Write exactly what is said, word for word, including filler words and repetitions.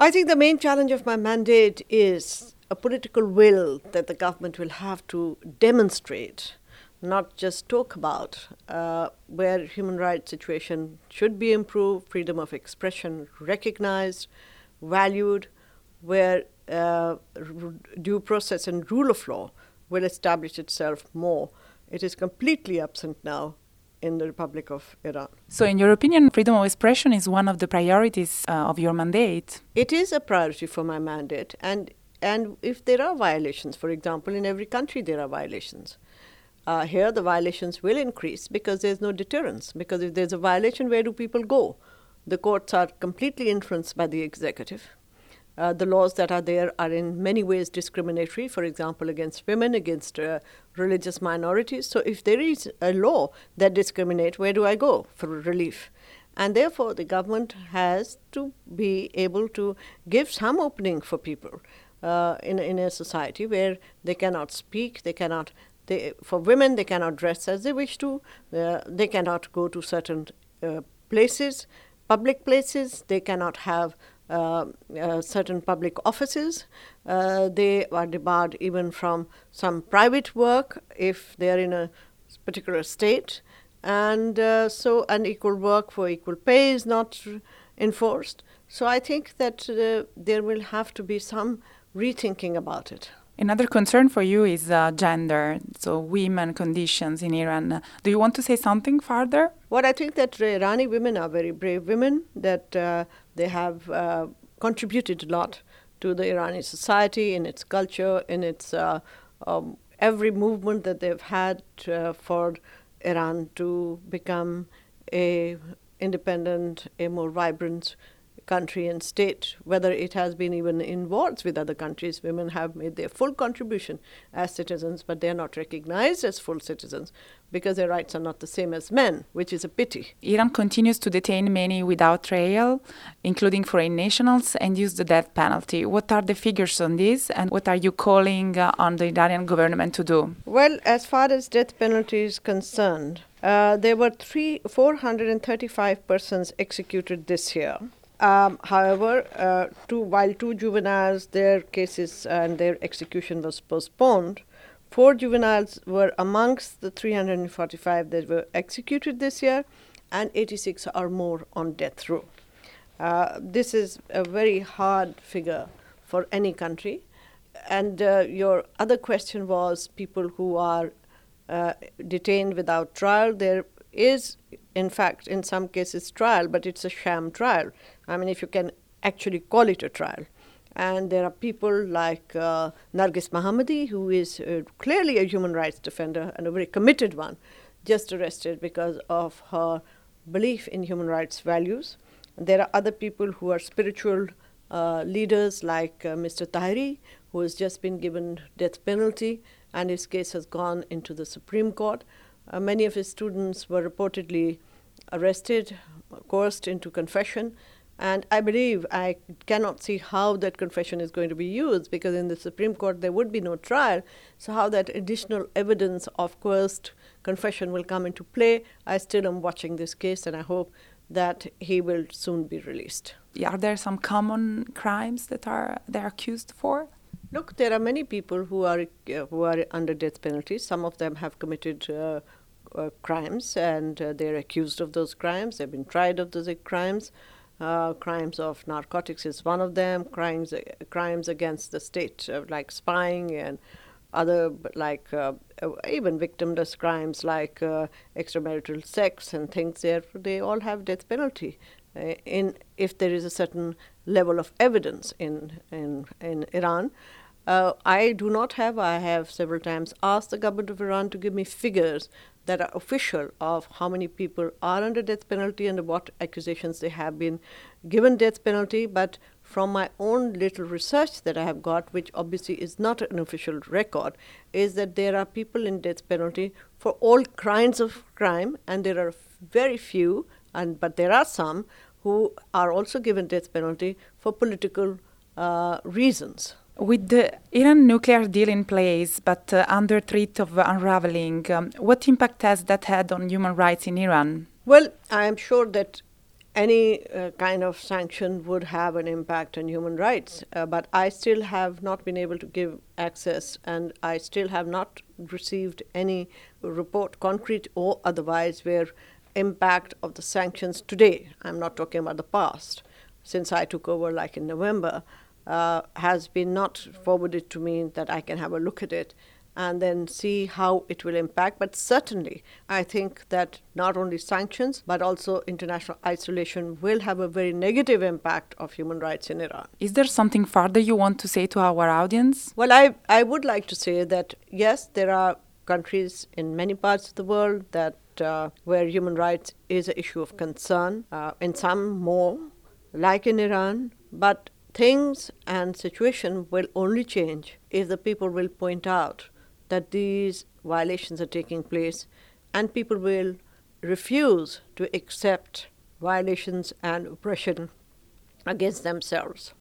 I think the main challenge of my mandate is a political will that the government will have to demonstrate, not just talk about, uh, where human rights situation should be improved, freedom of expression recognized, valued, where uh, r- due process and rule of law will establish itself more. It is completely absent now in the Republic of Iran. So in your opinion, freedom of expression is one of the priorities uh, of your mandate? It is a priority for my mandate, and and if there are violations, for example, in every country there are violations. Uh, here the violations will increase because there's no deterrence, because if there's a violation, where do people go? The courts are completely influenced by the executive. Uh, the laws that are there are in many ways discriminatory, for example, against women, against uh, religious minorities. So if there is a law that discriminates, where do I go for relief? And therefore, the government has to be able to give some opening for people uh, in, in a society where they cannot speak, they cannot, they, for women, they cannot dress as they wish to, uh, they cannot go to certain uh, places, public places, they cannot have Uh, uh, certain public offices. Uh, they are debarred even from some private work if they are in a particular state. And uh, so unequal work for equal pay is not enforced. So I think that uh, there will have to be some rethinking about it. Another concern for you is uh, gender, so women conditions in Iran. Do you want to say something further? Well, I think that Irani women are very brave women, that uh, they have uh, contributed a lot to the Irani society, in its culture, in its uh, um, every movement that they've had uh, for Iran to become a independent, a more vibrant country and state. Whether it has been even in wars with other countries, women have made their full contribution as citizens, but they are not recognized as full citizens because their rights are not the same as men, which is a pity. Iran continues to detain many without trial, including foreign nationals, and use the death penalty. What are the figures on this, and what are you calling uh, on the Iranian government to do? Well, as far as death penalty is concerned, uh, there were three, four hundred thirty-five persons executed this year. Um, however, uh, two, while two juveniles, their cases and their execution was postponed, four juveniles were amongst the three hundred forty-five that were executed this year, and eighty-six are more on death row. Uh, this is a very hard figure for any country. And uh, your other question was people who are uh, detained without trial. There is, in fact, in some cases trial, but it's a sham trial. I mean, if you can actually call it a trial. And there are people like uh, Nargis Mohammadi, who is uh, clearly a human rights defender and a very committed one, just arrested because of her belief in human rights values. And there are other people who are spiritual uh, leaders like uh, Mister Tahiri, who has just been given death penalty, and his case has gone into the Supreme Court. Uh, many of his students were reportedly arrested, coerced into confession. And I believe, I cannot see how that confession is going to be used, because in the Supreme Court there would be no trial. So how that additional evidence of coerced confession will come into play, I still am watching this case, and I hope that he will soon be released. Are there some common crimes that are they are accused for? Look, there are many people who are uh, who are under death penalty. Some of them have committed uh, uh, crimes, and uh, they're accused of those crimes. They've been tried of those crimes. Uh, crimes of narcotics is one of them. Crimes uh, crimes against the state, uh, like spying and other, like uh, uh, even victimless crimes like uh, extramarital sex and things. There, they all have death penalty. Uh, in if there is a certain level of evidence in in in Iran. Uh, I do not have. I have several times asked the government of Iran to give me figures that are official of how many people are under death penalty and what accusations they have been given death penalty. But from my own little research that I have got, which obviously is not an official record, is that there are people in death penalty for all kinds of crime, and there are very few, and but there are some who are also given death penalty for political uh, reasons. With the Iran nuclear deal in place, but uh, under threat of unraveling, um, what impact has that had on human rights in Iran? Well, I am sure that any uh, kind of sanction would have an impact on human rights. Uh, but I still have not been able to give access, and I still have not received any report, concrete or otherwise, where impact of the sanctions today, I'm not talking about the past, since I took over like in November, uh, has been not forwarded to me that I can have a look at it and then see how it will impact. But certainly, I think that not only sanctions, but also international isolation will have a very negative impact of human rights in Iran. Is there something further you want to say to our audience? Well, I, I would like to say that, yes, there are countries in many parts of the world that uh, where human rights is an issue of concern, uh, in some more, like in Iran, but things and situation will only change if the people will point out that these violations are taking place, and people will refuse to accept violations and oppression against themselves.